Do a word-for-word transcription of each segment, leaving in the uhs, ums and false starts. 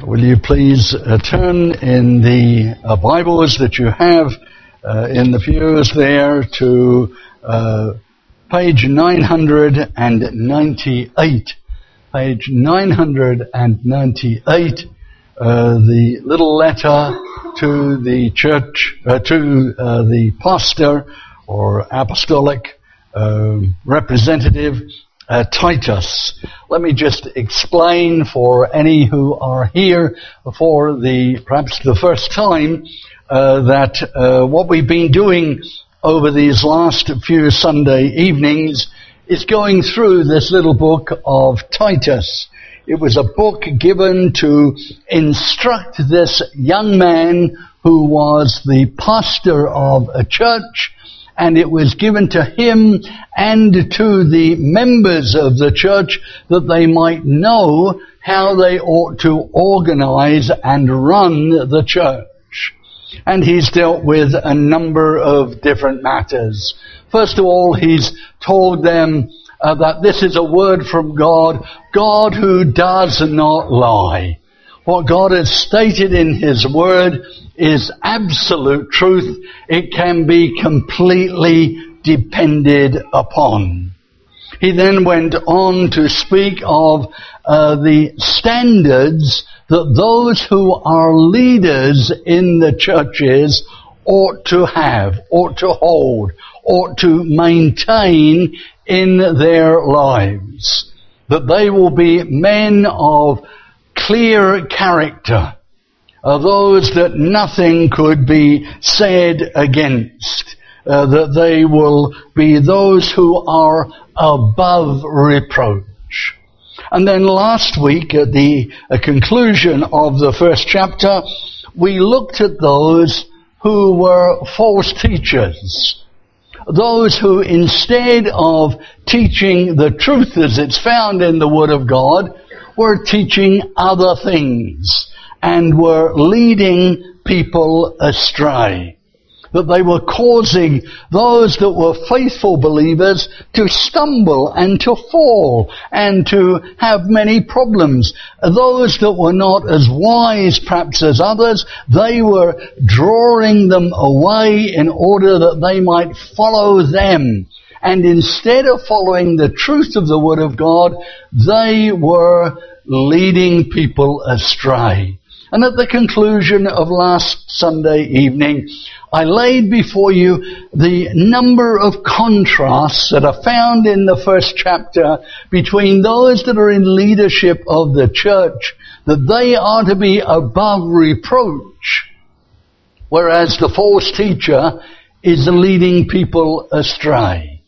Will you please uh, turn in the uh, Bibles that you have uh, in the pews there to uh, page nine hundred ninety-eight. Page nine hundred ninety-eight, uh, the little letter to the church, uh, to uh, the pastor or apostolic uh, representative, Uh, Titus. Let me just explain for any who are here for the perhaps the first time uh, that uh, what we've been doing over these last few Sunday evenings is going through this little book of Titus. It was a book given to instruct this young man who was the pastor of a church, and it was given to him and to the members of the church that they might know how they ought to organize and run the church. And he's dealt with a number of different matters. First of all, he's told them uh, that this is a word from God, God who does not lie. What God has stated in His Word is absolute truth. It can be completely depended upon. He then went on to speak of uh, the standards that those who are leaders in the churches ought to have, ought to hold, ought to maintain in their lives. That they will be men of clear character, are those that nothing could be said against, uh, that they will be those who are above reproach. And then last week at the uh, conclusion of the first chapter, we looked at those who were false teachers. Those who, instead of teaching the truth as it's found in the Word of God, were teaching other things and were leading people astray. That they were causing those that were faithful believers to stumble and to fall and to have many problems. Those that were not as wise perhaps as others, they were drawing them away in order that they might follow them. And instead of following the truth of the Word of God, they were leading people astray. And at the conclusion of last Sunday evening, I laid before you the number of contrasts that are found in the first chapter between those that are in leadership of the church, that they are to be above reproach, whereas the false teacher is leading people astray.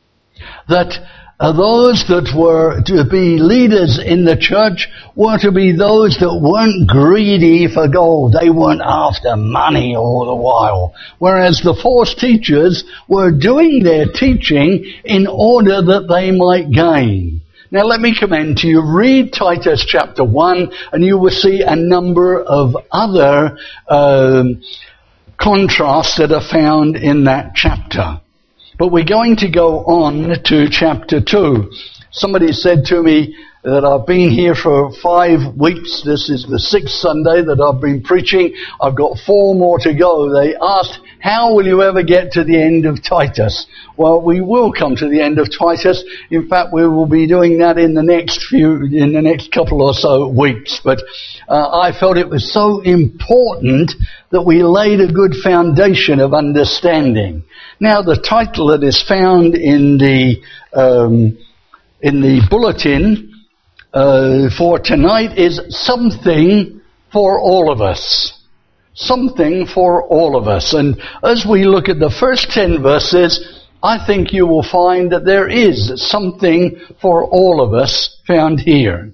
That uh, those that were to be leaders in the church were to be those that weren't greedy for gold. They weren't after money all the while. Whereas the false teachers were doing their teaching in order that they might gain. Now let me commend to you, read Titus chapter one, and you will see a number of other um, contrasts that are found in that chapter. But we're going to go on to chapter two. Somebody said to me that I've been here for five weeks. This is the sixth Sunday that I've been preaching. I've got four more to go. They asked, how will you ever get to the end of Titus? Well, we will come to the end of Titus. In fact, we will be doing that in the next few, in the next couple or so weeks. But uh, I felt it was so important that we laid a good foundation of understanding. Now, the title that is found in the um, in the bulletin uh, for tonight is Something for All of Us. Something for all of us. And as we look at the first ten verses, I think you will find that there is something for all of us found here.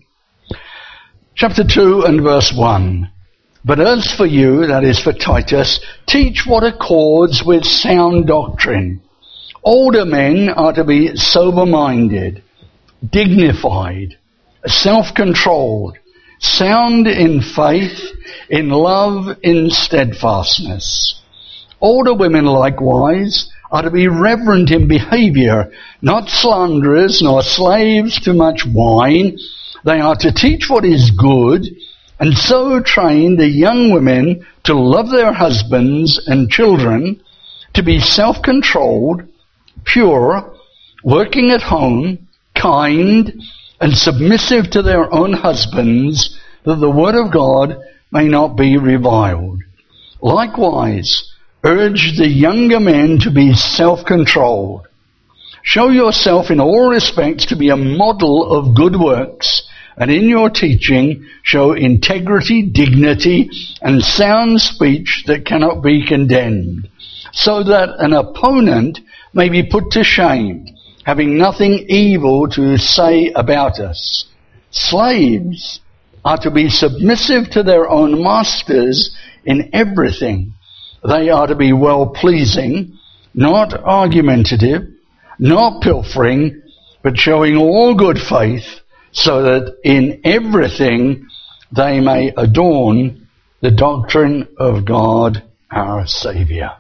Chapter two and verse one. But as for you, that is for Titus, teach what accords with sound doctrine. Older men are to be sober-minded, dignified, self-controlled, sound in faith, in love, in steadfastness. Older women likewise are to be reverent in behavior, not slanderers, nor slaves to much wine. They are to teach what is good, and so train the young women to love their husbands and children, to be self-controlled, pure, working at home, kind, and submissive to their own husbands, that the word of God may not be reviled. Likewise, urge the younger men to be self-controlled. Show yourself in all respects to be a model of good works, and in your teaching show integrity, dignity, and sound speech that cannot be condemned, so that an opponent may be put to shame, having nothing evil to say about us. Slaves are to be submissive to their own masters in everything. They are to be well-pleasing, not argumentative, not pilfering, but showing all good faith, so that in everything they may adorn the doctrine of God our Saviour.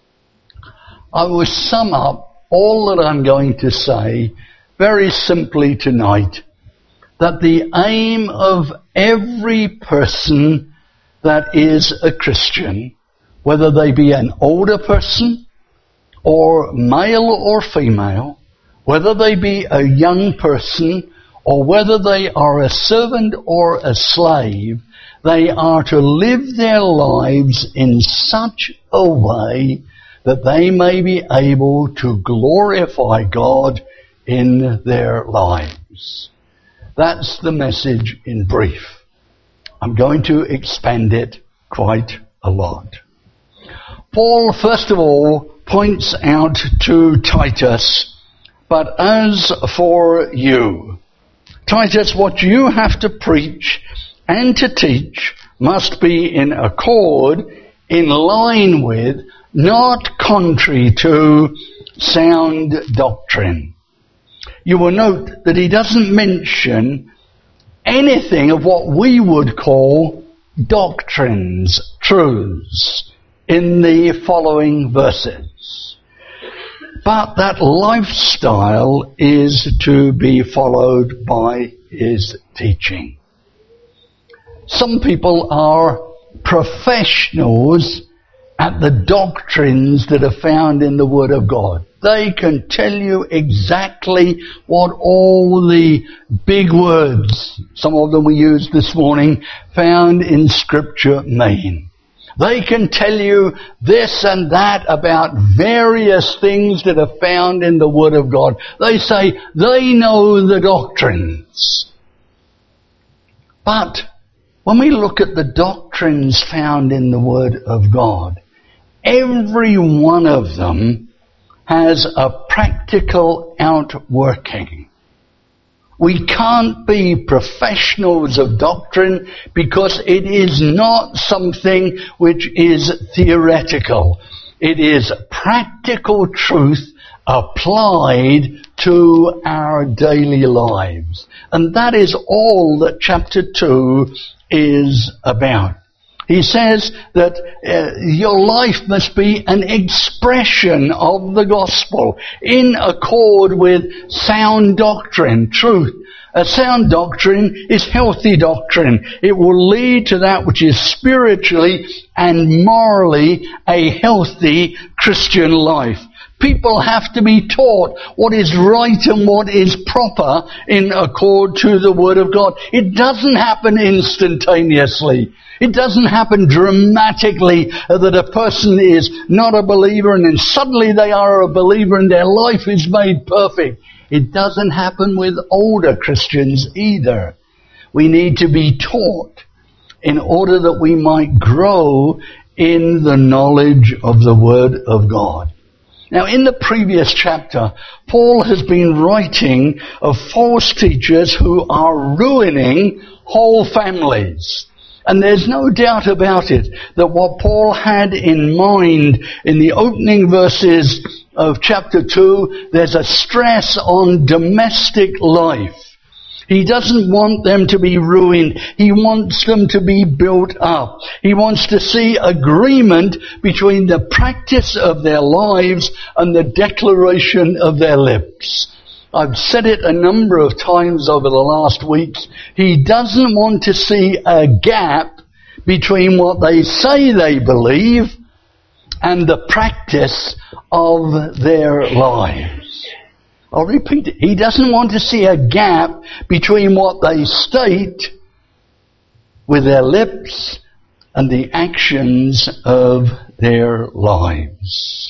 I will sum up all that I'm going to say very simply tonight, that the aim of every person that is a Christian, whether they be an older person or male or female, whether they be a young person or whether they are a servant or a slave, they are to live their lives in such a way that they may be able to glorify God in their lives. That's the message in brief. I'm going to expand it quite a lot. Paul, first of all, points out to Titus, but as for you, Titus, what you have to preach and to teach must be in accord, in line with, not contrary to, sound doctrine. You will note that he doesn't mention anything of what we would call doctrines, truths, in the following verses. But that lifestyle is to be followed by his teaching. Some people are professionals at the doctrines that are found in the Word of God. They can tell you exactly what all the big words, some of them we used this morning, found in Scripture mean. They can tell you this and that about various things that are found in the Word of God. They say they know the doctrines. But when we look at the doctrines found in the Word of God, every one of them has a practical outworking. We can't be professionals of doctrine because it is not something which is theoretical. It is practical truth applied to our daily lives. And that is all that chapter two is about. He says that uh, your life must be an expression of the gospel in accord with sound doctrine, truth. A sound doctrine is healthy doctrine. It will lead to that which is spiritually and morally a healthy Christian life. People have to be taught what is right and what is proper in accord to the Word of God. It doesn't happen instantaneously. It doesn't happen dramatically that a person is not a believer and then suddenly they are a believer and their life is made perfect. It doesn't happen with older Christians either. We need to be taught in order that we might grow in the knowledge of the Word of God. Now, in the previous chapter, Paul has been writing of false teachers who are ruining whole families. And there's no doubt about it that what Paul had in mind in the opening verses of chapter two, there's a stress on domestic life. He doesn't want them to be ruined. He wants them to be built up. He wants to see agreement between the practice of their lives and the declaration of their lips. I've said it a number of times over the last weeks. He doesn't want to see a gap between what they say they believe and the practice of their lives. I'll repeat it. He doesn't want to see a gap between what they state with their lips and the actions of their lives.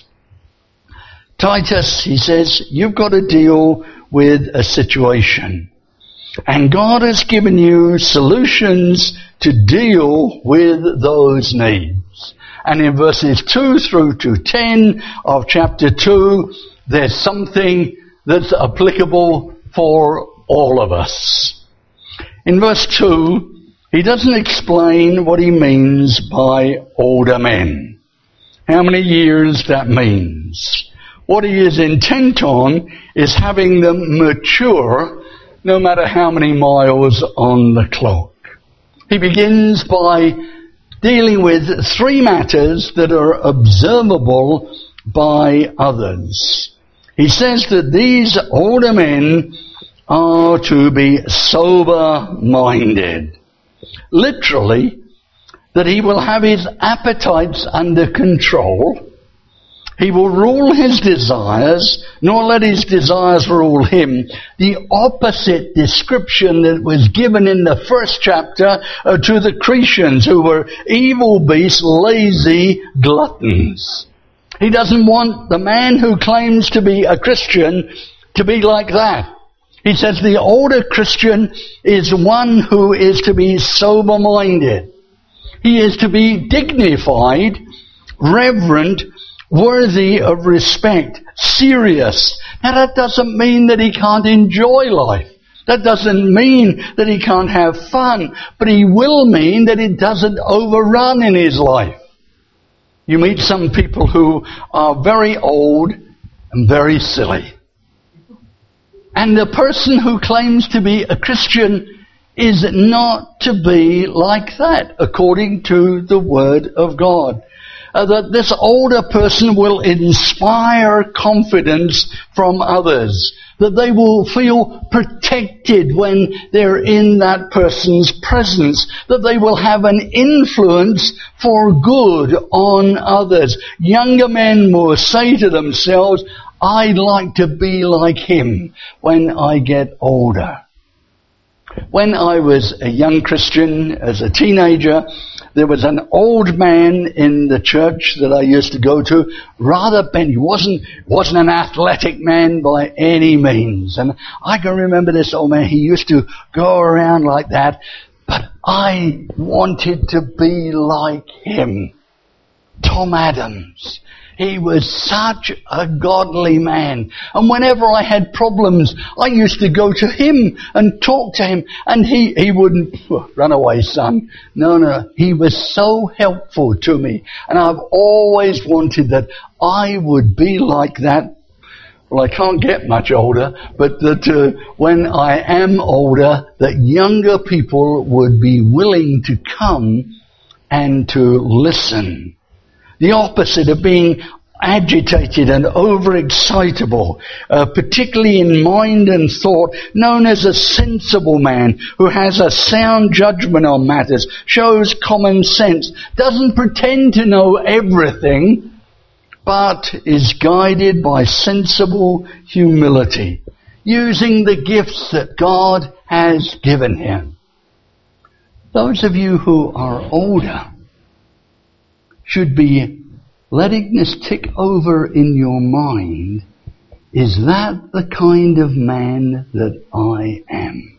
Titus, he says, you've got to deal with a situation. And God has given you solutions to deal with those needs. And in verses two through to ten of chapter two, there's something that's applicable for all of us. In verse two, he doesn't explain what he means by older men. How many years that means. What he is intent on is having them mature no matter how many miles on the clock. He begins by dealing with three matters that are observable by others. He says that these older men are to be sober-minded. Literally, that he will have his appetites under control. He will rule his desires, nor let his desires rule him. The opposite description that was given in the first chapter uh, to the Cretians, who were evil beasts, lazy gluttons. He doesn't want the man who claims to be a Christian to be like that. He says the older Christian is one who is to be sober-minded. He is to be dignified, reverent, worthy of respect, serious. Now that doesn't mean that he can't enjoy life. That doesn't mean that he can't have fun, but he will mean that it doesn't overrun in his life. You meet some people who are very old and very silly. And the person who claims to be a Christian is not to be like that, according to the Word of God. Uh, that this older person will inspire confidence from others. That they will feel protected when they're in that person's presence. That they will have an influence for good on others. Younger men will say to themselves, I'd like to be like him when I get older. When I was a young Christian, as a teenager, there was an old man in the church that I used to go to, rather bent. He wasn't, wasn't an athletic man by any means. And I can remember this old man, he used to go around like that, but I wanted to be like him. Tom Adams. He was such a godly man. And whenever I had problems, I used to go to him and talk to him. And he, he wouldn't, run away, son. No, no. He was so helpful to me. And I've always wanted that I would be like that. Well, I can't get much older, but that uh, when I am older, that younger people would be willing to come and to listen. The opposite of being agitated and overexcitable, uh, particularly in mind and thought, known as a sensible man who has a sound judgment on matters, shows common sense, doesn't pretend to know everything, but is guided by sensible humility, using the gifts that God has given him. Those of you who are older should be letting this tick over in your mind, is that the kind of man that I am?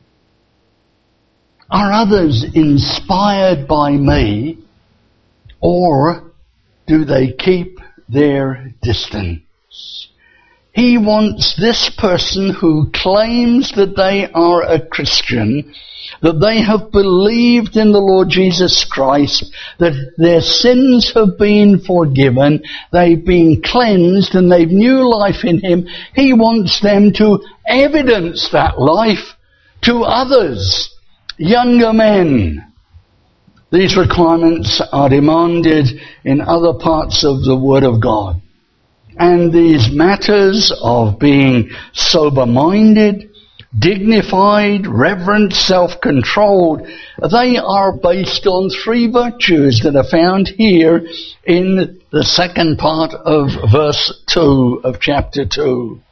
Are others inspired by me, or do they keep their distance? He wants this person who claims that they are a Christian, that they have believed in the Lord Jesus Christ, that their sins have been forgiven, they've been cleansed, and they've new life in him. He wants them to evidence that life to others, younger men. These requirements are demanded in other parts of the Word of God. And these matters of being sober-minded, dignified, reverent, self-controlled, they are based on three virtues that are found here in the second part of verse two of chapter two.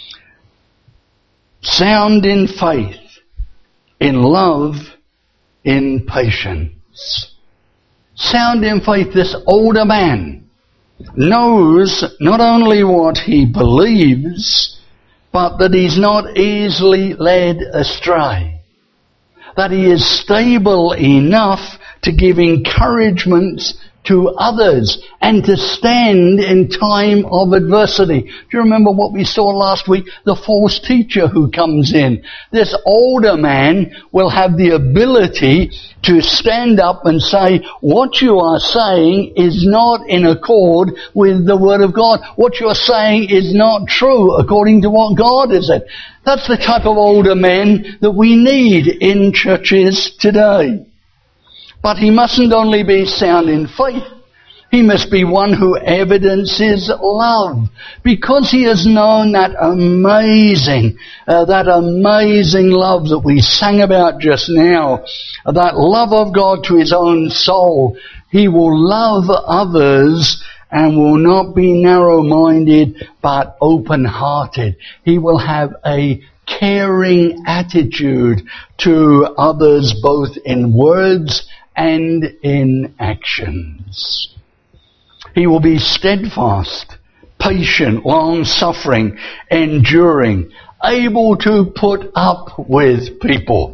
Sound in faith, in love, in patience. Sound in faith, this older man knows not only what he believes, but that he's not easily led astray. That he is stable enough to give encouragement to others and to stand in time of adversity. Do you remember what we saw last week? The false teacher who comes in. This older man will have the ability to stand up and say, what you are saying is not in accord with the Word of God. What you are saying is not true according to what God has said. That's the type of older men that we need in churches today. But he mustn't only be sound in faith. He must be one who evidences love, because he has known that amazing, uh, that amazing love that we sang about just now, that love of God to his own soul. He will love others and will not be narrow-minded but open-hearted. He will have a caring attitude to others, both in words and in actions. He will be steadfast, patient, long-suffering, enduring, able to put up with people.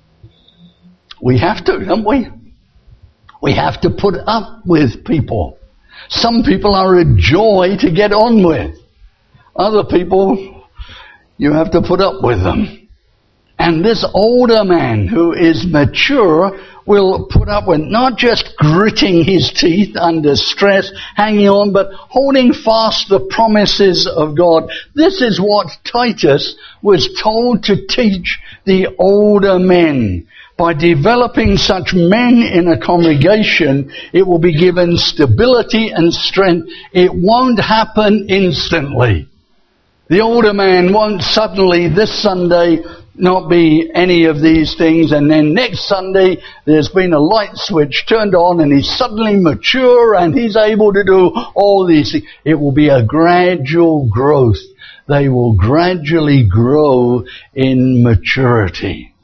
We have to, don't we? We have to put up with people. Some people are a joy to get on with. Other people, you have to put up with them. And this older man who is mature will put up with not just gritting his teeth under stress, hanging on, but holding fast the promises of God. This is what Titus was told to teach the older men. By developing such men in a congregation, it will be given stability and strength. It won't happen instantly. The older man won't suddenly, this Sunday, not be any of these things, and then next Sunday there's been a light switch turned on and he's suddenly mature and he's able to do all these things. It will be a gradual growth. They will gradually grow in maturity.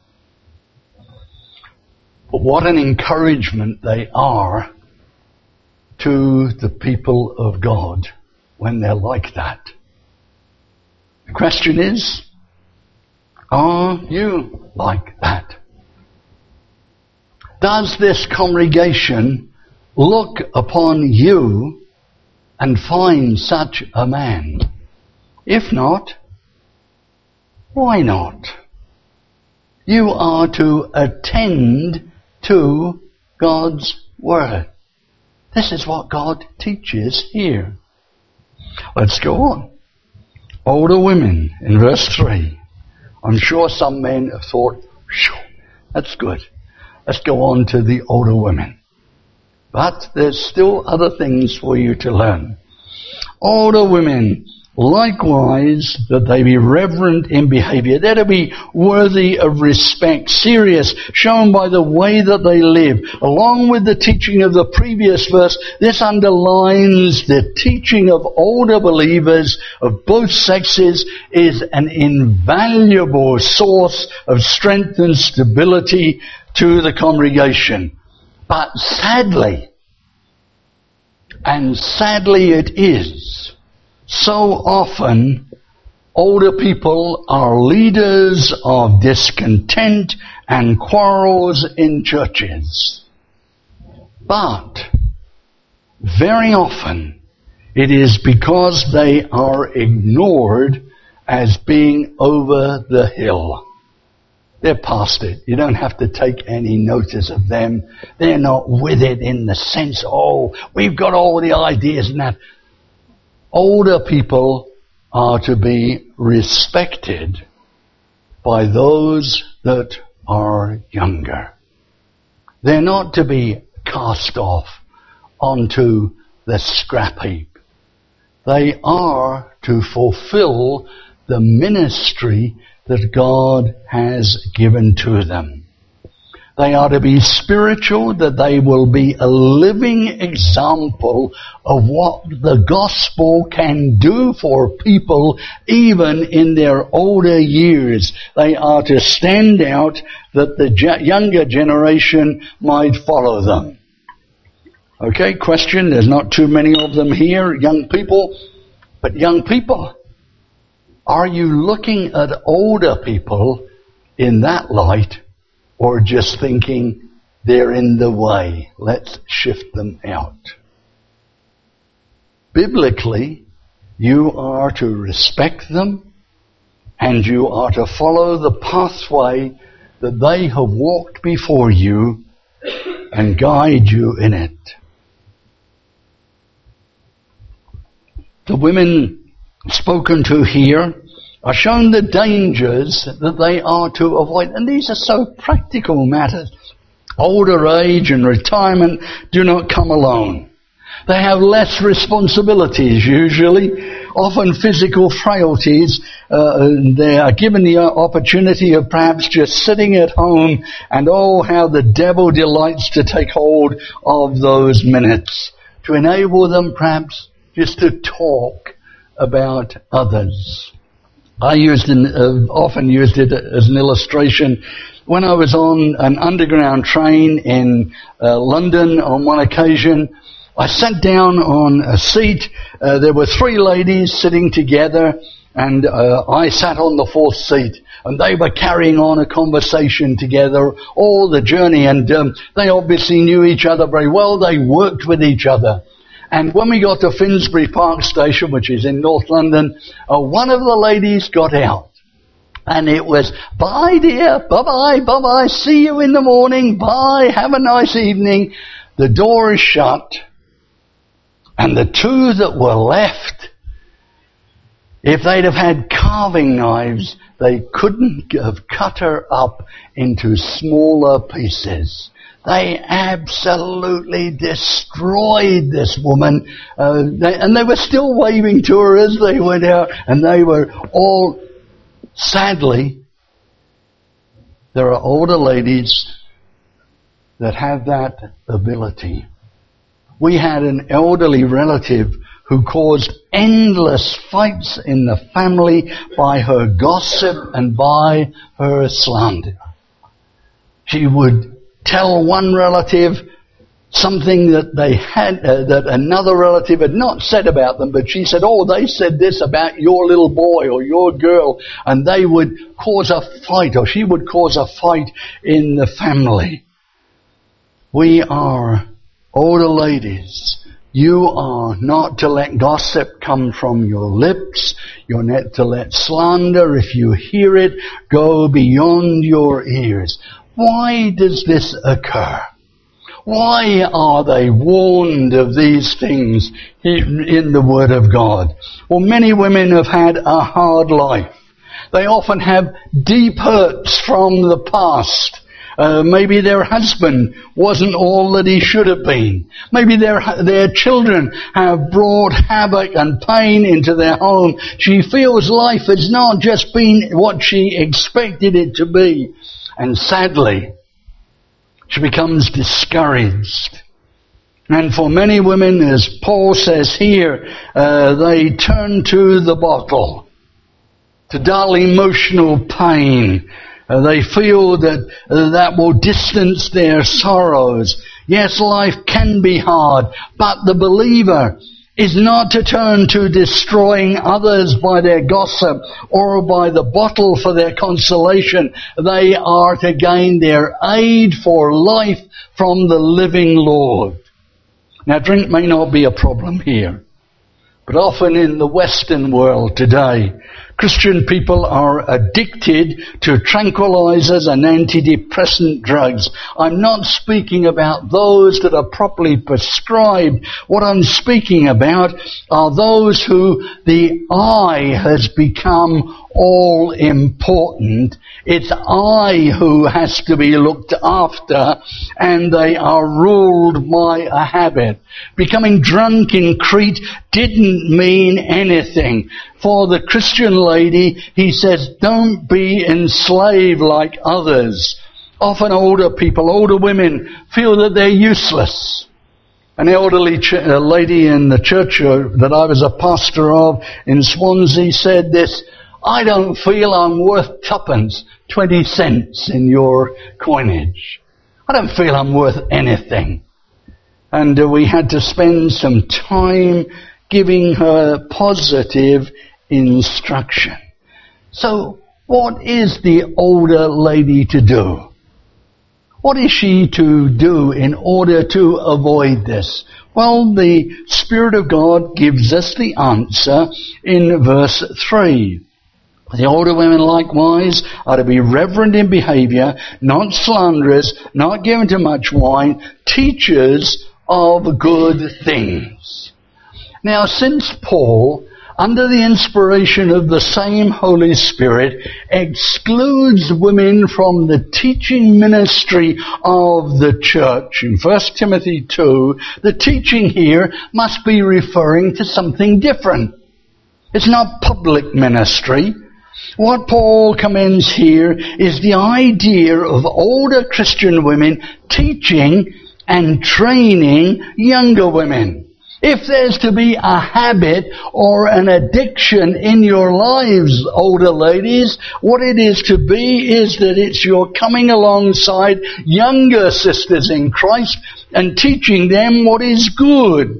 But what an encouragement they are to the people of God when they're like that. The question is, are you like that? Does this congregation look upon you and find such a man? If not, why not? You are to attend to God's Word. This is what God teaches here. Let's go on. Older women in verse three. I'm sure some men have thought, that's good. Let's go on to the older women. But there's still other things for you to learn. Older women, likewise, that they be reverent in behavior. They're to be worthy of respect, serious, shown by the way that they live. Along with the teaching of the previous verse, this underlines the teaching of older believers of both sexes is an invaluable source of strength and stability to the congregation. But sadly, and sadly it is, so often, older people are leaders of discontent and quarrels in churches. But, very often, it is because they are ignored as being over the hill. They're past it. You don't have to take any notice of them. They're not with it in the sense, oh, we've got all the ideas and that. Older people are to be respected by those that are younger. They're not to be cast off onto the scrap heap. They are to fulfill the ministry that God has given to them. They are to be spiritual, that they will be a living example of what the gospel can do for people even in their older years. They are to stand out that the younger generation might follow them. Okay, question, there's not too many of them here, young people, but young people, are you looking at older people in that light? Or just thinking they're in the way, let's shift them out? Biblically, you are to respect them and you are to follow the pathway that they have walked before you and guide you in it. The women spoken to here are shown the dangers that they are to avoid. And these are so practical matters. Older age and retirement do not come alone. They have less responsibilities usually, often physical frailties. Uh, they are given the opportunity of perhaps just sitting at home, and oh, how the devil delights to take hold of those minutes to enable them perhaps just to talk about others. I used an, uh, often used it as an illustration. When I was on an underground train in uh, London on one occasion, I sat down on a seat. Uh, there were three ladies sitting together, and uh, I sat on the fourth seat. And they were carrying on a conversation together all the journey, and um, they obviously knew each other very well. They worked with each other. And when we got to Finsbury Park Station, which is in North London, uh, one of the ladies got out. And it was, bye dear, bye-bye, bye-bye, see you in the morning, bye, have a nice evening. The door is shut. And the two that were left, if they'd have had carving knives, they couldn't have cut her up into smaller pieces. They absolutely destroyed this woman, uh, they, and they were still waving to her as they went out, and they were all, sadly, there are older ladies that have that ability. We had an elderly relative who caused endless fights in the family by her gossip and by her slander. She would tell one relative something that they had, uh, that another relative had not said about them, but she said, oh, they said this about your little boy or your girl, and they would cause a fight, or she would cause a fight in the family. We are older ladies. You are not to let gossip come from your lips. You're not to let slander, if you hear it, go beyond your ears. Why does this occur? Why are they warned of these things in the Word of God? Well, many women have had a hard life. They often have deep hurts from the past. Uh, maybe their husband wasn't all that he should have been. Maybe their their children have brought havoc and pain into their home. She feels life has not just been what she expected it to be. And sadly, she becomes discouraged. And for many women, as Paul says here, uh, they turn to the bottle, to dull emotional pain. Uh, they feel that uh, that will distance their sorrows. Yes, life can be hard, but the believer is not to turn to destroying others by their gossip or by the bottle for their consolation. They are to gain their aid for life from the living Lord. Now, drink may not be a problem here, but often in the Western world today, Christian people are addicted to tranquilizers and antidepressant drugs. I'm not speaking about those that are properly prescribed. What I'm speaking about are those who the I has become all important. It's I who has to be looked after, and they are ruled by a habit. Becoming drunk in Crete didn't mean anything. For the Christian lady, he says, don't be enslaved like others. Often older people, older women, feel that they're useless. An elderly ch- uh, lady in the church uh, that I was a pastor of in Swansea said this, I don't feel I'm worth tuppence, twenty cents in your coinage. I don't feel I'm worth anything. And uh, we had to spend some time giving her positive instruction. So, what is the older lady to do? What is she to do in order to avoid this? Well, the Spirit of God gives us the answer in verse three. The older women likewise are to be reverent in behavior, not slanderers, not given to much wine, teachers of good things. Now, since Paul, under the inspiration of the same Holy Spirit, excludes women from the teaching ministry of the church, in First Timothy two, the teaching here must be referring to something different. It's not public ministry. What Paul commends here is the idea of older Christian women teaching and training younger women. If there's to be a habit or an addiction in your lives, older ladies, what it is to be is that it's your coming alongside younger sisters in Christ and teaching them what is good,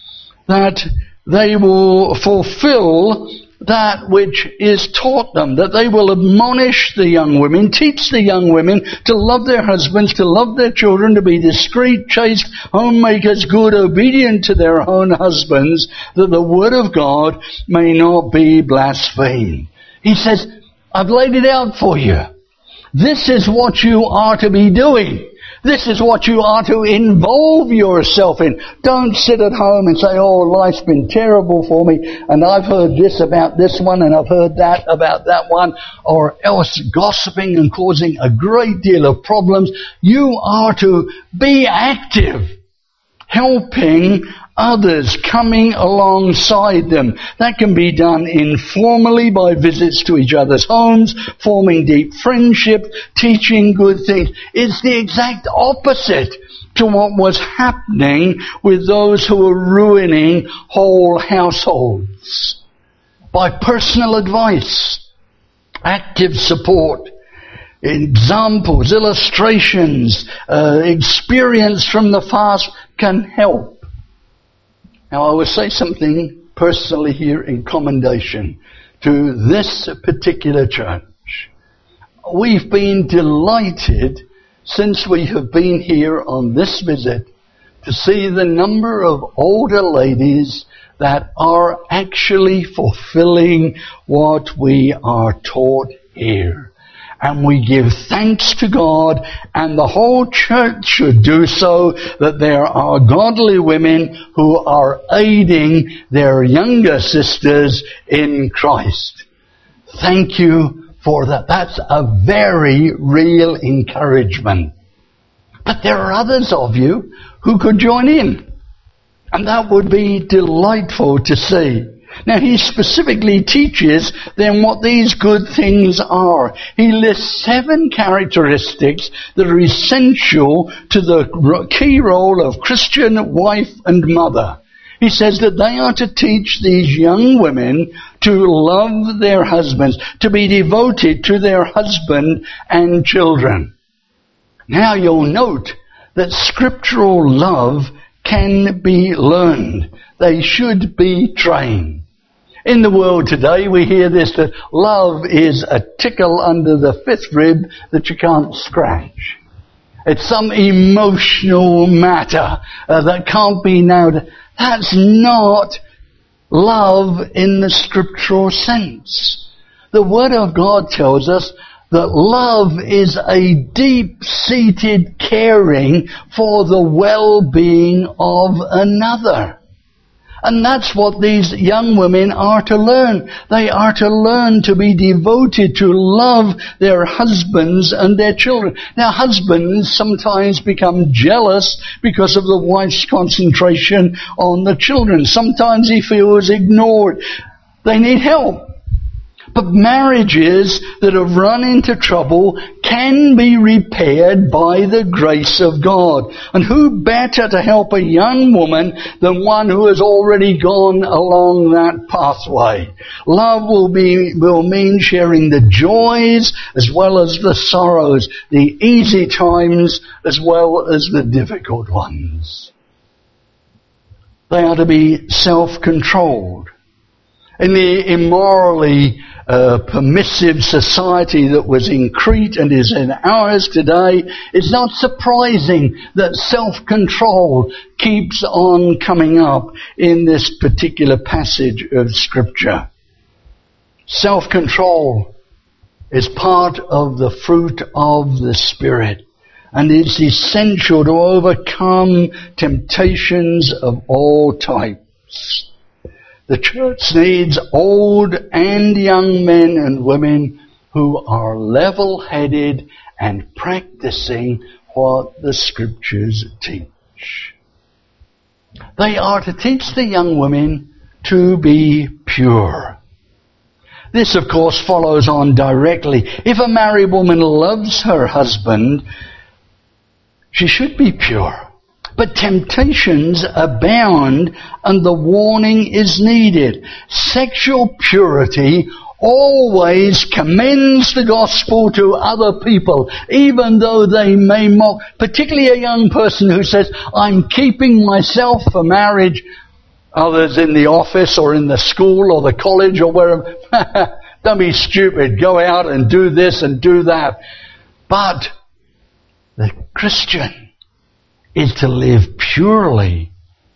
that they will fulfill that which is taught them, that they will admonish the young women, teach the young women to love their husbands, to love their children, to be discreet, chaste, homemakers, good, obedient to their own husbands, that the word of God may not be blasphemed. He says, I've laid it out for you. This is what you are to be doing. This is what you are to involve yourself in. Don't sit at home and say, oh, life's been terrible for me, and I've heard this about this one, and I've heard that about that one, or else gossiping and causing a great deal of problems. You are to be active, helping others, coming alongside them. That can be done informally by visits to each other's homes, forming deep friendship, teaching good things. It's the exact opposite to what was happening with those who were ruining whole households. By personal advice, active support, examples, illustrations, uh, experience from the past can help. Now, I will say something personally here in commendation to this particular church. We've been delighted since we have been here on this visit to see the number of older ladies that are actually fulfilling what we are taught here. And we give thanks to God, and the whole church should do so, that there are godly women who are aiding their younger sisters in Christ. Thank you for that. That's a very real encouragement. But there are others of you who could join in, and that would be delightful to see. Now, he specifically teaches then what these good things are. He lists seven characteristics that are essential to the key role of Christian wife and mother. He says that they are to teach these young women to love their husbands, to be devoted to their husband and children. Now, you'll note that scriptural love can be learned. They should be trained. In the world today, we hear this, that love is a tickle under the fifth rib that you can't scratch. It's some emotional matter uh, that can't be nailed. That's not love in the scriptural sense. The Word of God tells us that love is a deep-seated caring for the well-being of another. And that's what these young women are to learn. They are to learn to be devoted to love their husbands and their children. Now, husbands sometimes become jealous because of the wife's concentration on the children. Sometimes he feels ignored. They need help. But marriages that have run into trouble can be repaired by the grace of God. And who better to help a young woman than one who has already gone along that pathway? Love will be, will mean sharing the joys as well as the sorrows, the easy times as well as the difficult ones. They are to be self-controlled. In the immorally uh, permissive society that was in Crete and is in ours today, it's not surprising that self-control keeps on coming up in this particular passage of Scripture. Self-control is part of the fruit of the Spirit, and it's essential to overcome temptations of all types. The church needs old and young men and women who are level-headed and practicing what the Scriptures teach. They are to teach the young women to be pure. This, of course, follows on directly. If a married woman loves her husband, she should be pure. But temptations abound and the warning is needed. Sexual purity always commends the gospel to other people, even though they may mock, particularly a young person who says, I'm keeping myself for marriage. Others in the office or in the school or the college or wherever, don't be stupid, go out and do this and do that. But the Christian is to live purely.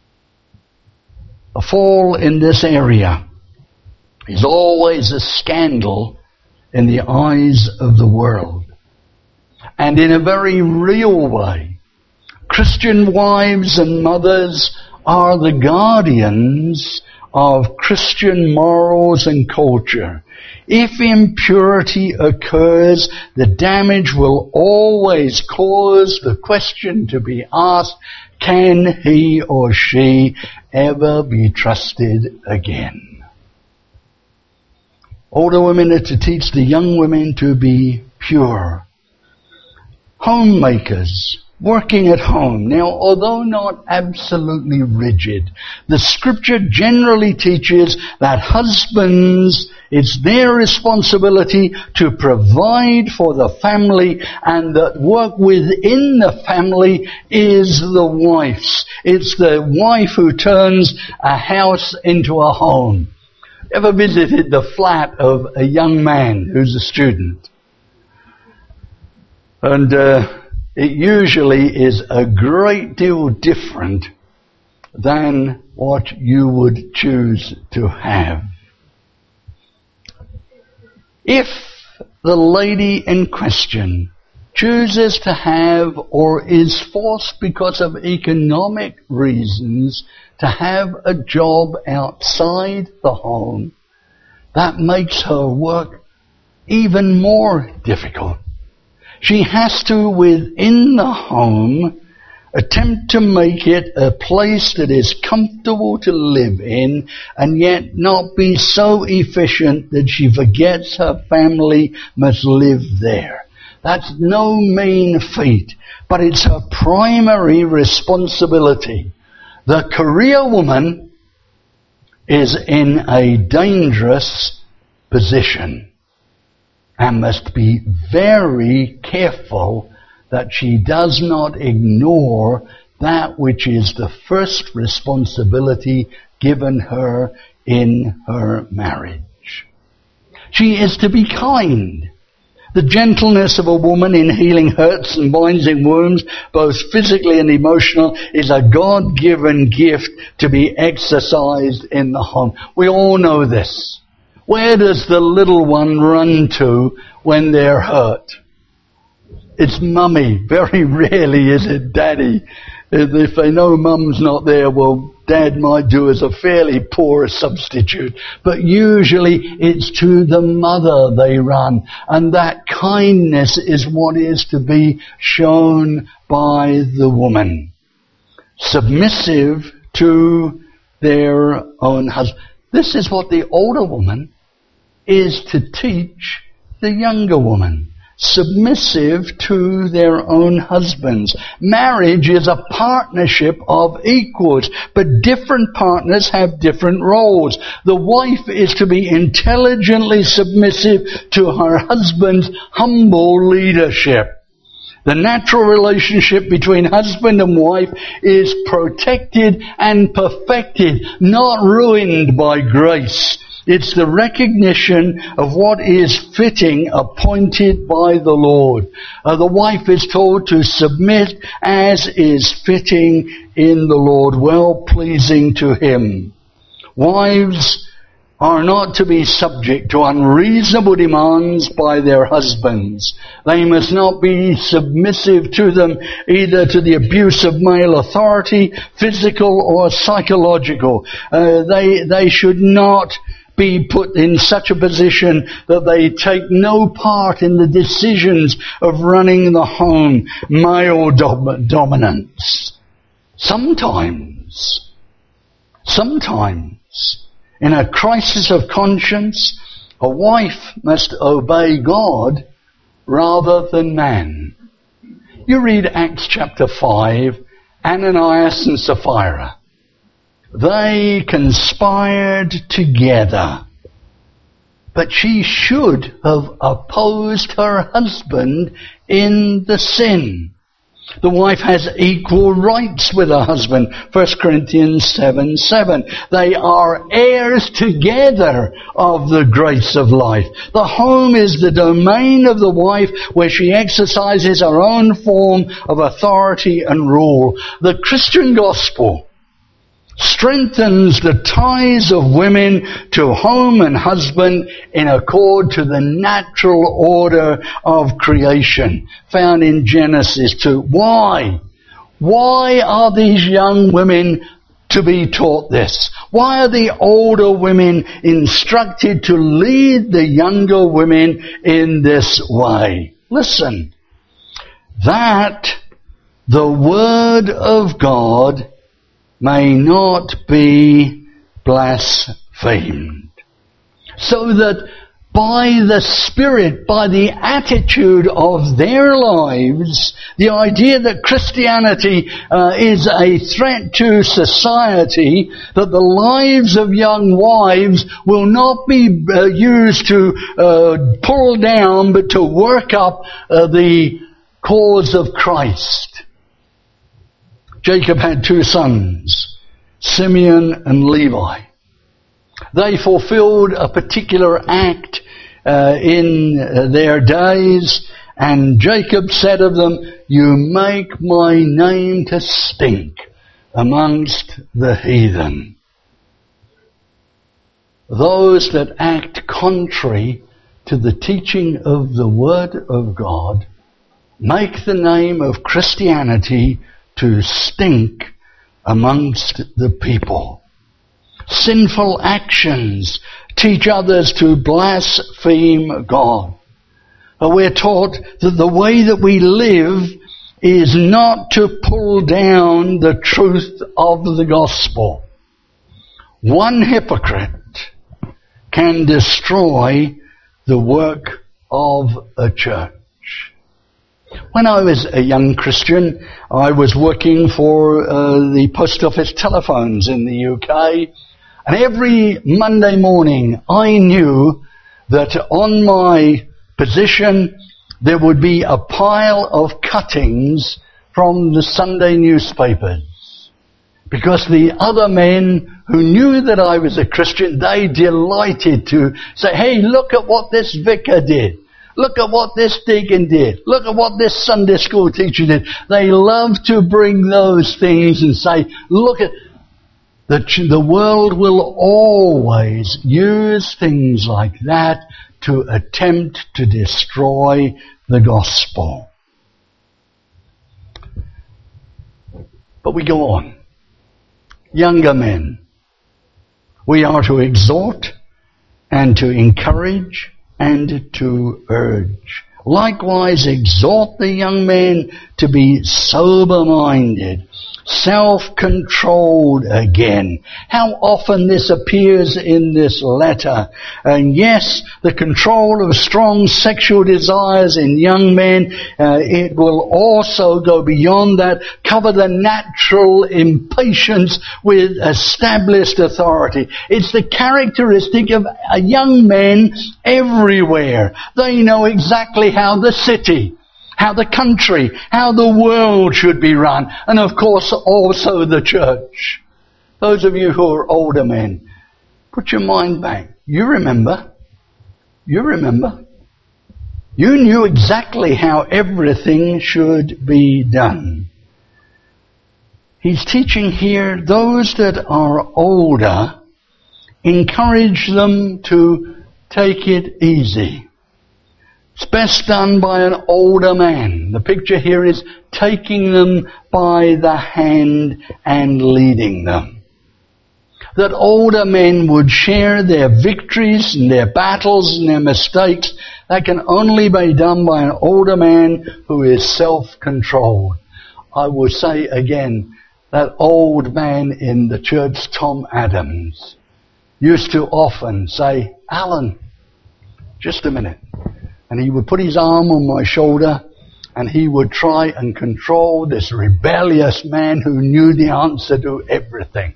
A fall in this area is always a scandal in the eyes of the world. And in a very real way, Christian wives and mothers are the guardians of Christian morals and culture. If impurity occurs, the damage will always cause the question to be asked, can he or she ever be trusted again? Older women are to teach the young women to be pure. Homemakers, working at home. Now, although not absolutely rigid, the Scripture generally teaches that husbands, it's their responsibility to provide for the family, and that work within the family is the wife's. It's the wife who turns a house into a home. Ever visited the flat of a young man who's a student? And uh, it usually is a great deal different than what you would choose to have. If the lady in question chooses to have or is forced because of economic reasons to have a job outside the home, that makes her work even more difficult. She has to, within the home, attempt to make it a place that is comfortable to live in and yet not be so efficient that she forgets her family must live there. That's no mean feat, but it's her primary responsibility. The career woman is in a dangerous position and must be very careful that she does not ignore that which is the first responsibility given her in her marriage. She is to be kind. The gentleness of a woman in healing hurts and binding wounds, both physically and emotional, is a God-given gift to be exercised in the home. We all know this. Where does the little one run to when they're hurt? It's mummy. Very rarely is it daddy. If they know mum's not there, well, dad might do as a fairly poor substitute. But usually it's to the mother they run. And that kindness is what is to be shown by the woman. Submissive to their own husband. This is what the older woman is to teach the younger woman. Submissive to their own husbands. Marriage is a partnership of equals, but different partners have different roles. The wife is to be intelligently submissive to her husband's humble leadership. The natural relationship between husband and wife is protected and perfected, not ruined by grace. It's the recognition of what is fitting, appointed by the Lord. Uh, the wife is told to submit as is fitting in the Lord, well pleasing to Him. Wives are not to be subject to unreasonable demands by their husbands. They must not be submissive to them, either to the abuse of male authority, physical or psychological. Uh, they, they should not be put in such a position that they take no part in the decisions of running the home, male dom- dominance. Sometimes, sometimes, in a crisis of conscience, a wife must obey God rather than man. You read Acts chapter five, Ananias and Sapphira. They conspired together. But she should have opposed her husband in the sin. The wife has equal rights with her husband. First Corinthians seven seven. They are heirs together of the grace of life. The home is the domain of the wife where she exercises her own form of authority and rule. The Christian gospel strengthens the ties of women to home and husband in accord to the natural order of creation found in Genesis two. Why? Why are these young women to be taught this? Why are the older women instructed to lead the younger women in this way? Listen, that the Word of God may not be blasphemed. So that by the Spirit, by the attitude of their lives, the idea that Christianity uh, is a threat to society, that the lives of young wives will not be uh, used to uh, pull down, but to work up uh, the cause of Christ. Jacob had two sons, Simeon and Levi. They fulfilled a particular act uh, in uh, their days, and Jacob said of them, "You make my name to stink amongst the heathen." Those that act contrary to the teaching of the Word of God make the name of Christianity to stink amongst the people. Sinful actions teach others to blaspheme God. But we're taught that the way that we live is not to pull down the truth of the gospel. One hypocrite can destroy the work of a church. When I was a young Christian, I was working for uh, the post office telephones in the U K, and every Monday morning I knew that on my position there would be a pile of cuttings from the Sunday newspapers. Because the other men who knew that I was a Christian, they delighted to say, "Hey, look at what this vicar did. Look at what this deacon did. Look at what this Sunday school teacher did." They love to bring those things and say, "Look at..." The, the world will always use things like that to attempt to destroy the gospel. But we go on. Younger men, we are to exhort and to encourage and to urge. Likewise, exhort the young men to be sober-minded, self-controlled again. How often this appears in this letter. And yes, the control of strong sexual desires in young men, uh, it will also go beyond that, cover the natural impatience with established authority. It's the characteristic of young men everywhere. They know exactly how the city, how the country, how the world should be run. And of course also the church. Those of you who are older men, put your mind back. You remember. You remember. You knew exactly how everything should be done. He's teaching here those that are older, encourage them to take it easy. It's best done by an older man. The picture here is taking them by the hand and leading them. That older men would share their victories and their battles and their mistakes. That can only be done by an older man who is self-controlled. I will say again, that old man in the church, Tom Adams, used to often say, Alan, just a minute. And he would put his arm on my shoulder and he would try and control this rebellious man who knew the answer to everything.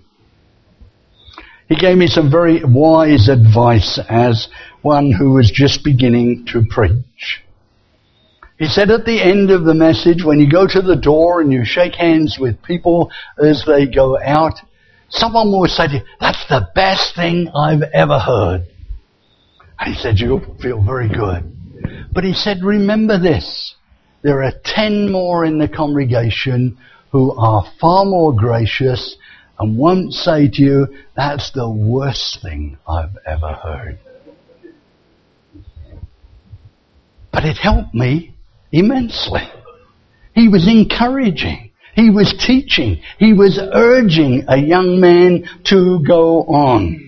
He gave me some very wise advice as one who was just beginning to preach. He said at the end of the message, when you go to the door and you shake hands with people as they go out, someone will say to you, that's the best thing I've ever heard. And he said, you'll feel very good. But he said, remember this, there are ten more in the congregation who are far more gracious and won't say to you, that's the worst thing I've ever heard. But it helped me immensely. He was encouraging. He was teaching. He was urging a young man to go on.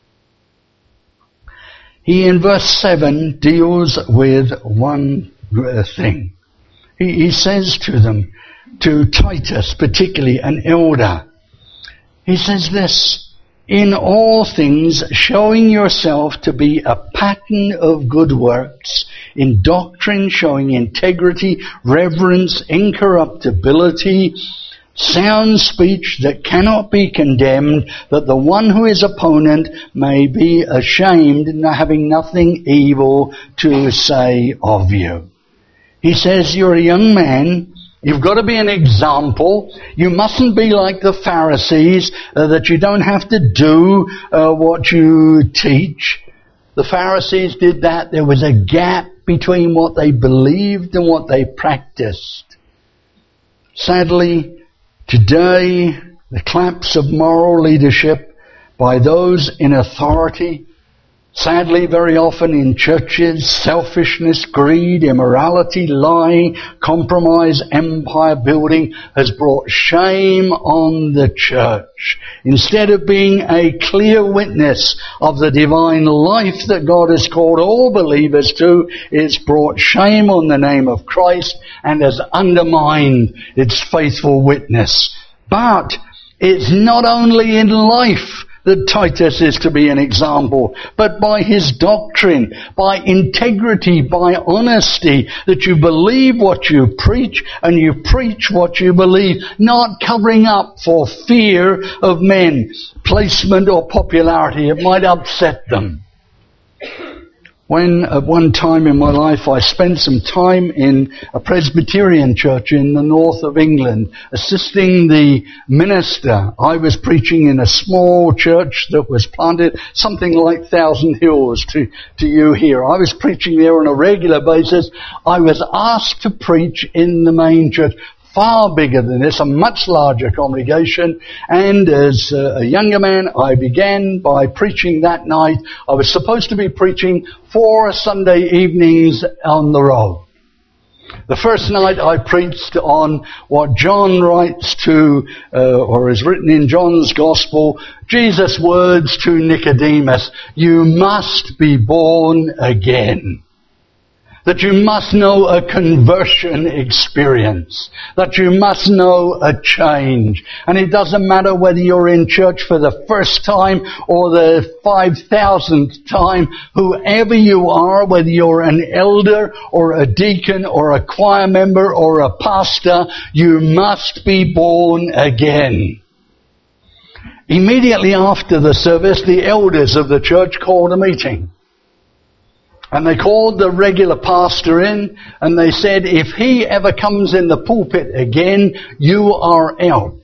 He, in verse seven, deals with one thing. He, he says to them, to Titus, particularly an elder, he says this, in all things showing yourself to be a pattern of good works, in doctrine showing integrity, reverence, incorruptibility, sound speech that cannot be condemned, that the one who is opponent may be ashamed, having nothing evil to say of you. He says you're a young man, you've got to be an example, you mustn't be like the Pharisees, uh, that you don't have to do uh, what you teach. The Pharisees did that. There was a gap between what they believed and what they practiced. Sadly, today, the collapse of moral leadership by those in authority, sadly very often in churches, selfishness, greed, immorality, lying, compromise, empire building has brought shame on the church. Instead of being a clear witness of the divine life that God has called all believers to, it's brought shame on the name of Christ and has undermined its faithful witness. But it's not only in life that Titus is to be an example, but by his doctrine, by integrity, by honesty, that you believe what you preach and you preach what you believe, not covering up for fear of men, placement or popularity. It might upset them. When at one time in my life I spent some time in a Presbyterian church in the north of England, assisting the minister. I was preaching in a small church that was planted something like Thousand Hills to, to you here. I was preaching there on a regular basis. I was asked to preach in the main church. far bigger than this, a much larger congregation. And as a younger man, I began by preaching that night. I was supposed to be preaching four Sunday evenings on the road. The first night I preached on what John writes to, uh, or is written in John's Gospel, Jesus' words to Nicodemus, you must be born again. That you must know a conversion experience. That you must know a change. And it doesn't matter whether you're in church for the first time or the five thousandth time. Whoever you are, whether you're an elder or a deacon or a choir member or a pastor, you must be born again. Immediately after the service, the elders of the church called a meeting. And they called the regular pastor in, and they said, if he ever comes in the pulpit again, you are out.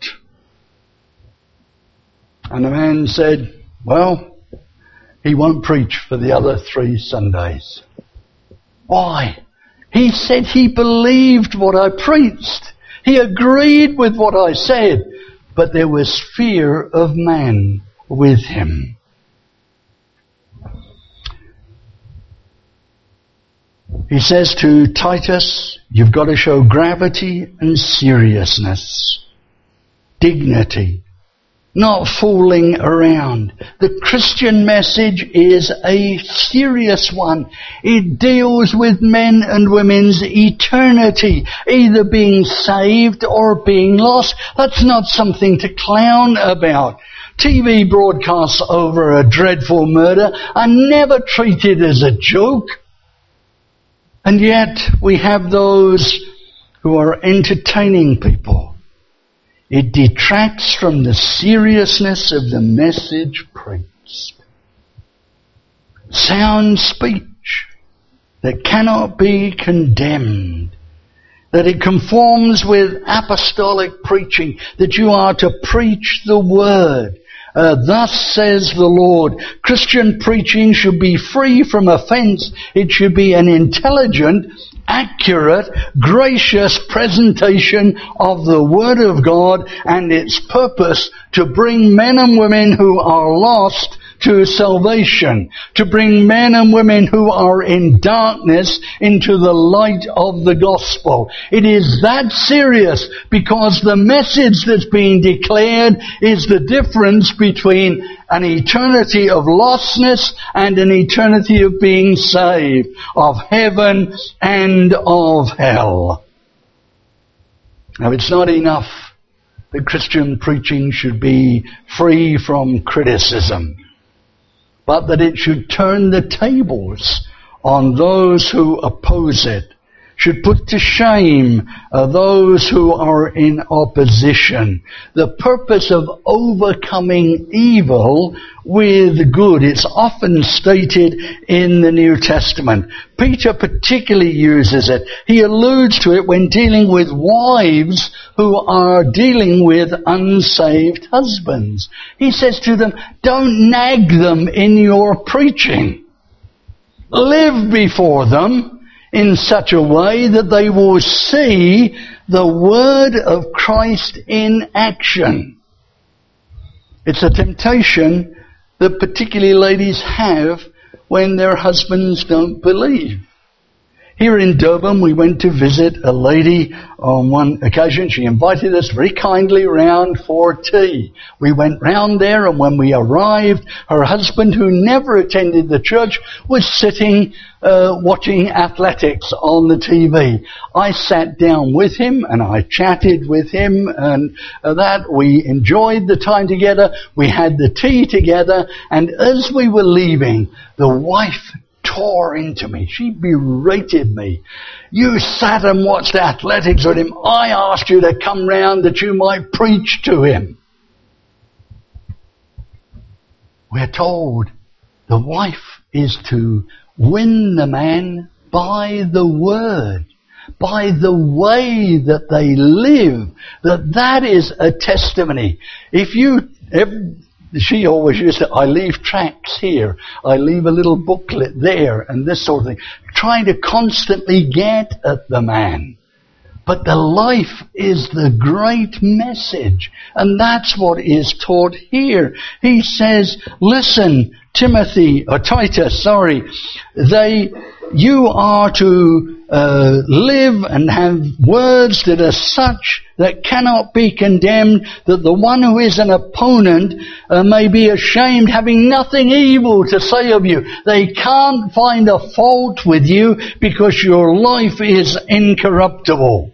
And the man said, well, he won't preach for the other three Sundays. Why? He said he believed what I preached. He agreed with what I said, but there was fear of man with him. He says to Titus, you've got to show gravity and seriousness, dignity, not fooling around. The Christian message is a serious one. It deals with men and women's eternity, either being saved or being lost. That's not something to clown about. T V broadcasts over a dreadful murder are never treated as a joke. And yet we have those who are entertaining people. It detracts from the seriousness of the message preached. Sound speech that cannot be condemned. That it conforms with apostolic preaching. That you are to preach the word. Uh, thus says the Lord. Christian preaching should be free from offense. It should be an intelligent, accurate, gracious presentation of the Word of God and its purpose to bring men and women who are lost to salvation, to bring men and women who are in darkness into the light of the gospel. It is that serious because the message that's being declared is the difference between an eternity of lostness and an eternity of being saved, of heaven and of hell. Now, it's not enough that Christian preaching should be free from criticism, but that it should turn the tables on those who oppose it, should put to shame uh, those who are in opposition. The purpose of overcoming evil with good. It's often stated in the New Testament. Peter particularly uses it. He alludes to it when dealing with wives who are dealing with unsaved husbands. He says to them, don't nag them in your preaching. Live before them in such a way that they will see the word of Christ in action. It's a temptation that particularly ladies have when their husbands don't believe. Here in Durban, we went to visit a lady on one occasion. She invited us very kindly round for tea. We went round there, and when we arrived, her husband, who never attended the church, was sitting uh, watching athletics on the T V. I sat down with him, and I chatted with him, and uh, that we enjoyed the time together. We had the tea together, and as we were leaving, the wife tore into me. She berated me. You sat and watched athletics with him. I asked you to come round that you might preach to him. We're told the wife is to win the man by the word, by the way that they live, that that is a testimony. If you... If, She always used to, I leave tracts here, I leave a little booklet there, and this sort of thing. Trying to constantly get at the man. But the life is the great message. And that's what is taught here. He says, listen, Timothy, or Titus, sorry, they, you are to uh, live and have words that are such that cannot be condemned, that the one who is an opponent uh, may be ashamed, having nothing evil to say of you. They can't find a fault with you because your life is incorruptible.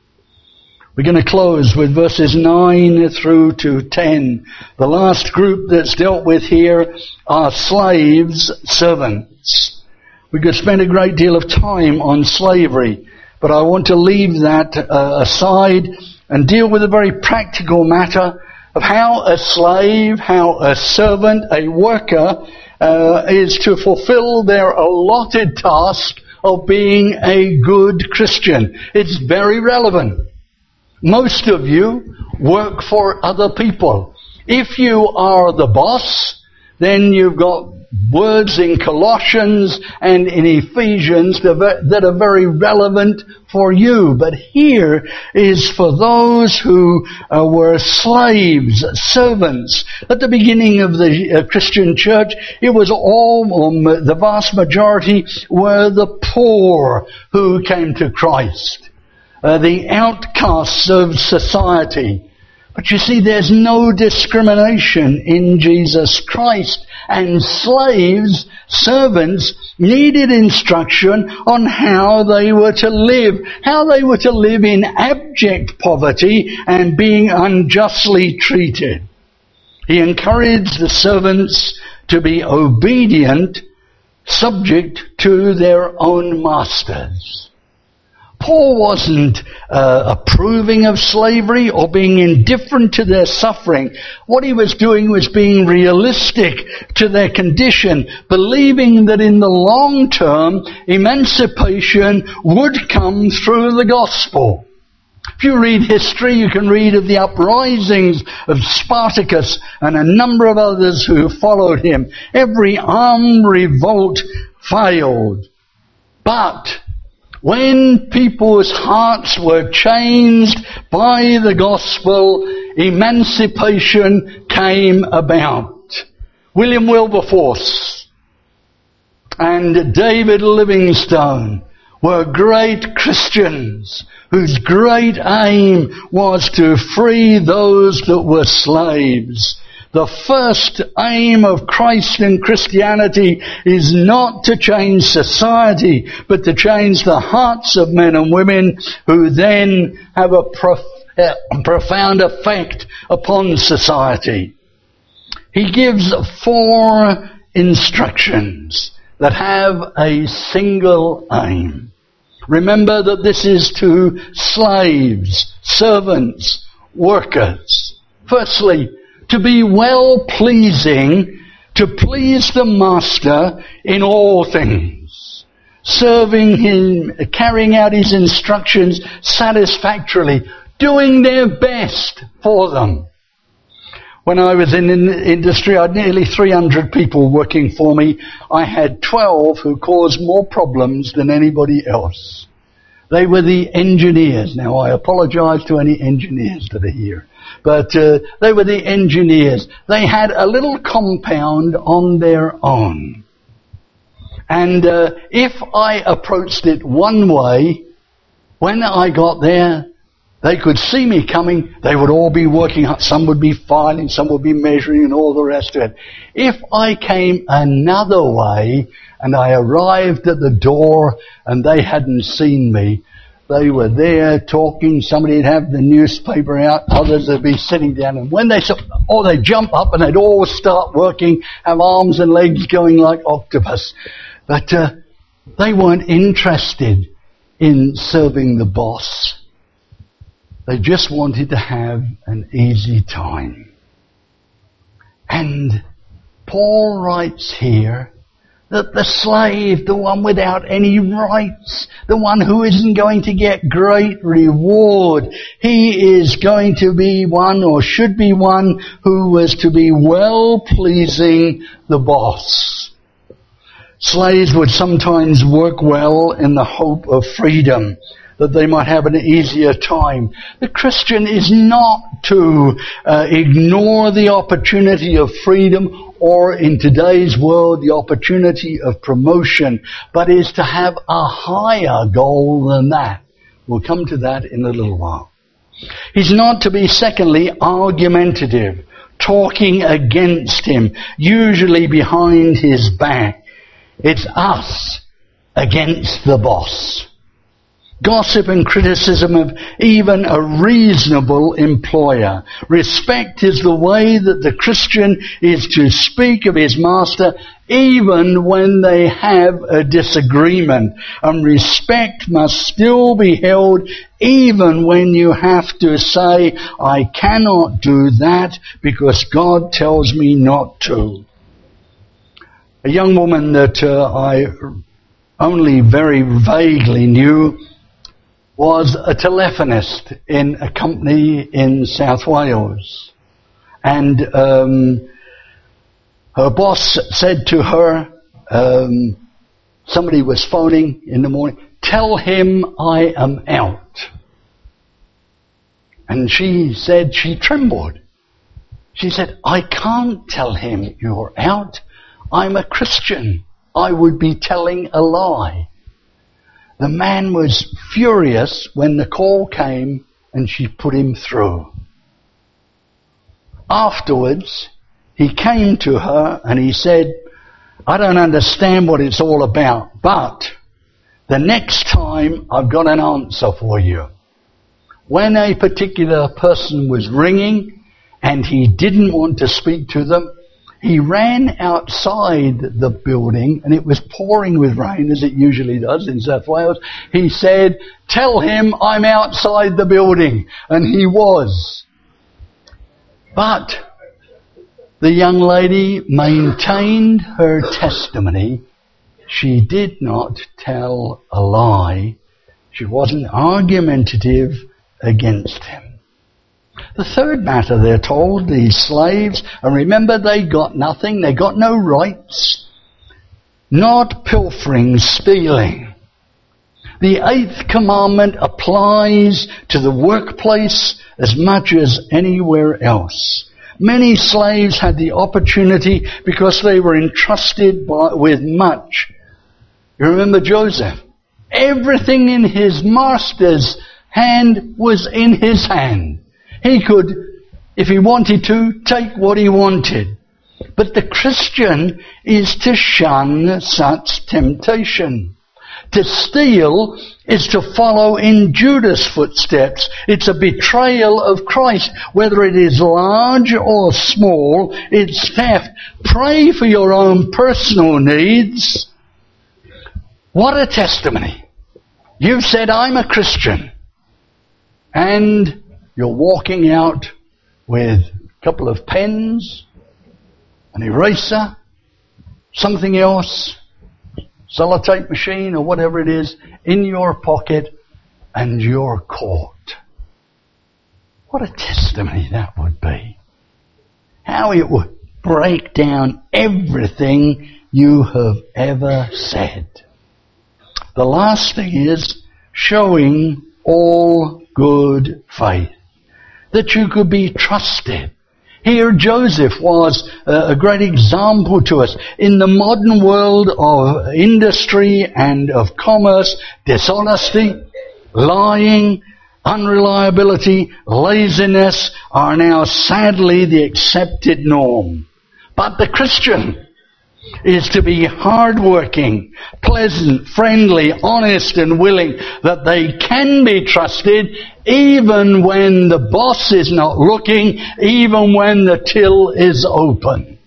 We're going to close with verses nine through to ten. The last group that's dealt with here are slaves, servants. We could spend a great deal of time on slavery, but I want to leave that uh, aside and deal with a very practical matter of how a slave, how a servant, a worker uh, is to fulfill their allotted task of being a good Christian. It's very relevant. Most of you work for other people. If you are the boss, then you've got words in Colossians and in Ephesians that are very relevant for you. But here is for those who uh, were slaves, servants. At the beginning of the uh, Christian church, it was all, um, the vast majority were the poor who came to Christ. Uh, the outcasts of society. But you see, there's no discrimination in Jesus Christ. And slaves, servants, needed instruction on how they were to live. How they were to live in abject poverty and being unjustly treated. He encouraged the servants to be obedient, subject to their own masters. Paul wasn't uh, approving of slavery or being indifferent to their suffering. What he was doing was being realistic to their condition, believing that in the long term, emancipation would come through the gospel. If you read history, you can read of the uprisings of Spartacus and a number of others who followed him. Every armed revolt failed. But when people's hearts were changed by the gospel, emancipation came about. William Wilberforce and David Livingstone were great Christians whose great aim was to free those that were slaves. The first aim of Christ and Christianity is not to change society, but to change the hearts of men and women who then have a prof- uh, profound effect upon society. He gives four instructions that have a single aim. Remember that this is to slaves, servants, workers. Firstly, to be well-pleasing, to please the master in all things, serving him, carrying out his instructions satisfactorily, doing their best for them. When I was in the industry, I had nearly three hundred people working for me. I had twelve who caused more problems than anybody else. They were the engineers. Now, I apologize to any engineers that are here. But uh, they were the engineers. They had a little compound on their own. And uh, if I approached it one way, when I got there, they could see me coming. They would all be working. Some would be filing, some would be measuring, and all the rest of it. If I came another way and I arrived at the door and they hadn't seen me, they were there talking. Somebody would have the newspaper out. Others would be sitting down. And when they saw, or they'd jump up and they'd all start working, have arms and legs going like octopus. But uh, they weren't interested in serving the boss. They just wanted to have an easy time. And Paul writes here that the slave, the one without any rights, the one who isn't going to get great reward, he is going to be one, or should be one, who was to be well-pleasing the boss. Slaves would sometimes work well in the hope of freedom. that they might have an easier time. The Christian is not to uh, ignore the opportunity of freedom, or in today's world, the opportunity of promotion, but is to have a higher goal than that. We'll come to that in a little while. He's not to be, secondly, argumentative, talking against him, usually behind his back. It's us against the boss. Gossip and criticism of even a reasonable employer. Respect is the way that the Christian is to speak of his master even when they have a disagreement. And respect must still be held even when you have to say, I cannot do that because God tells me not to. A young woman that uh, I only very vaguely knew was a telephonist in a company in South Wales. And um, her boss said to her, um, somebody was phoning in the morning, tell him I am out. And she said, she trembled. She said, I can't tell him you're out. I'm a Christian. I would be telling a lie. The man was furious when the call came and she put him through. Afterwards, he came to her and he said, I don't understand what it's all about, but the next time I've got an answer for you. When a particular person was ringing and he didn't want to speak to them, he ran outside the building, and it was pouring with rain, as it usually does in South Wales. He said, tell him I'm outside the building. And he was. But the young lady maintained her testimony. She did not tell a lie. She wasn't argumentative against him. The third matter, they're told, these slaves, and remember they got nothing, they got no rights, not pilfering, stealing. The eighth commandment applies to the workplace as much as anywhere else. Many slaves had the opportunity because they were entrusted by, with much. You remember Joseph? Everything in his master's hand was in his hand. He could, if he wanted to, take what he wanted. But the Christian is to shun such temptation. To steal is to follow in Judas' footsteps. It's a betrayal of Christ. Whether it is large or small, it's theft. Pray for your own personal needs. What a testimony. You've said, I'm a Christian. And you're walking out with a couple of pens, an eraser, something else, sellotape machine or whatever it is, in your pocket, and you're caught. What a testimony that would be. How it would break down everything you have ever said. The last thing is showing all good faith. That you could be trusted. Here Joseph was a great example to us. In the modern world of industry and of commerce, dishonesty, lying, unreliability, laziness are now sadly the accepted norm. But the Christian is to be hardworking, pleasant, friendly, honest and willing, that they can be trusted even when the boss is not looking, even when the till is open.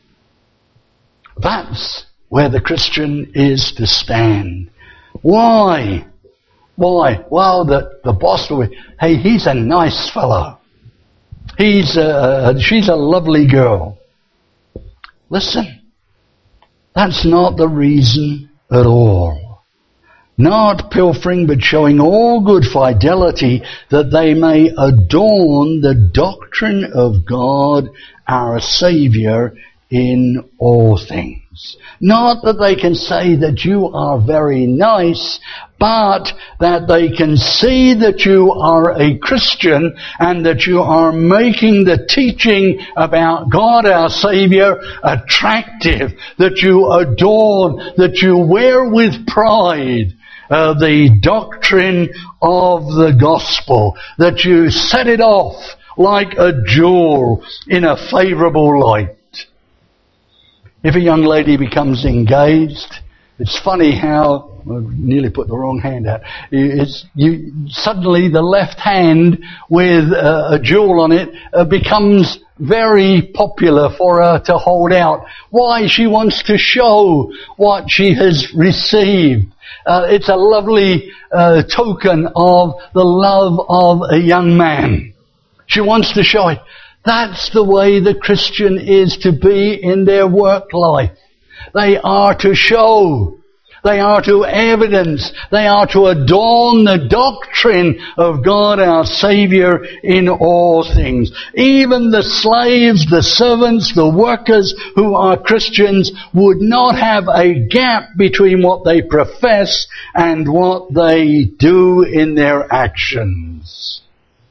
That's where the Christian is to stand. Why? Why? Well, the, the boss will be, hey, he's a nice fellow. He's a, she's a lovely girl. Listen. That's not the reason at all. Not pilfering, but showing all good fidelity, that they may adorn the doctrine of God, our Saviour, in all things. Not that they can say that you are very nice, but that they can see that you are a Christian and that you are making the teaching about God our Saviour attractive, that you adorn, that you wear with pride uh, the doctrine of the gospel, that you set it off like a jewel in a favourable light. If a young lady becomes engaged, it's funny how, I nearly put the wrong hand out, it's, you, suddenly the left hand with uh, a jewel on it uh, becomes very popular for her to hold out. Why? She wants to show what she has received. Uh, it's a lovely uh, token of the love of a young man. She wants to show it. That's the way the Christian is to be in their work life. They are to show. They are to evidence. They are to adorn the doctrine of God our Saviour in all things. Even the slaves, the servants, the workers who are Christians would not have a gap between what they profess and what they do in their actions.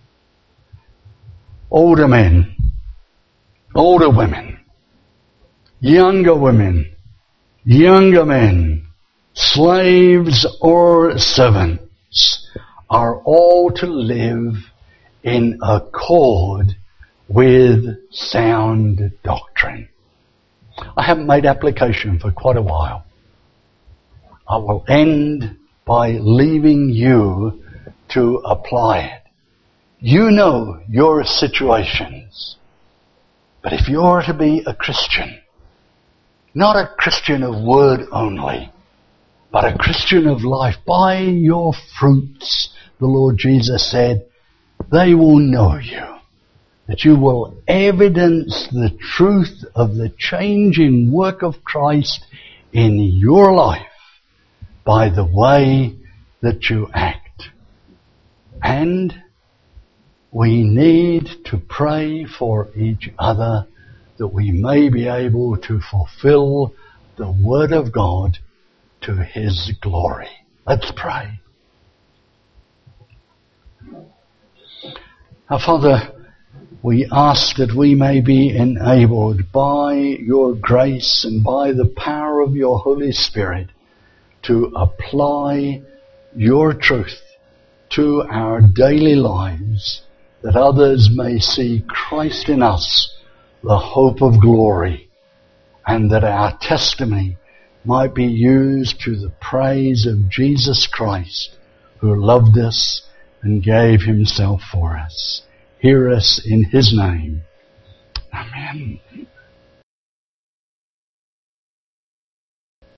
Older men, older women, younger women, younger men, slaves or servants are all to live in accord with sound doctrine. I haven't made application for quite a while. I will end by leaving you to apply it. You know your situations. But if you're to be a Christian, not a Christian of word only, but a Christian of life, by your fruits, the Lord Jesus said, they will know you. That you will evidence the truth of the changing work of Christ in your life by the way that you act. And we need to pray for each other that we may be able to fulfill the Word of God to His glory. Let's pray. Our Father, we ask that we may be enabled by your grace and by the power of your Holy Spirit to apply your truth to our daily lives, that others may see Christ in us, the hope of glory, and that our testimony might be used to the praise of Jesus Christ, who loved us and gave himself for us. Hear us in his name. Amen.